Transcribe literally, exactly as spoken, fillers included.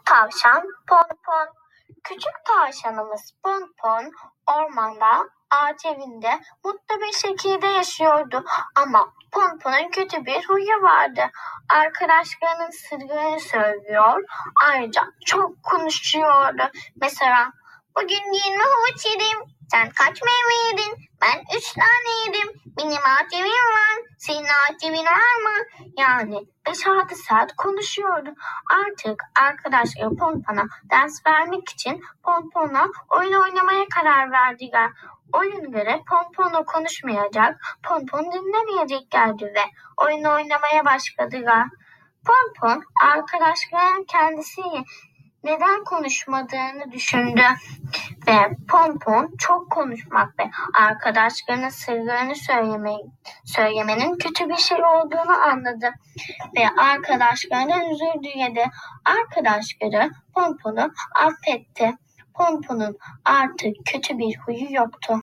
Tavşan Ponpon. Küçük tavşanımız Ponpon ormanda ağaç evinde mutlu bir şekilde yaşıyordu. Ama Ponpon'un kötü bir huyu vardı. Arkadaşlarının sırrını söylüyor. Ayrıca çok konuşuyordu. Mesela bugün yirmi havuç yedim. Sen kaç meyve yedin? Ben üç tane yedim. Benim ağaç evim var. Senin ağaç evin var mı? Yani beş altı saat konuşuyordu. Artık arkadaşları Ponpon'a ders vermek için Ponpon'la oyun oynamaya karar verdiler. Oyunları Ponpon'la konuşmayacak, Ponpon dinlemeyeceklerdi ve oyun oynamaya başladılar. Ponpon arkadaşların kendisiyle neden konuşmadığını düşündü ve Ponpon çok konuşmak ve arkadaşlarının sırlarını söylemeyi, söylemenin kötü bir şey olduğunu anladı ve arkadaşlarından özür diledi. Arkadaşları Ponpon'u affetti. Ponpon'un artık kötü bir huyu yoktu.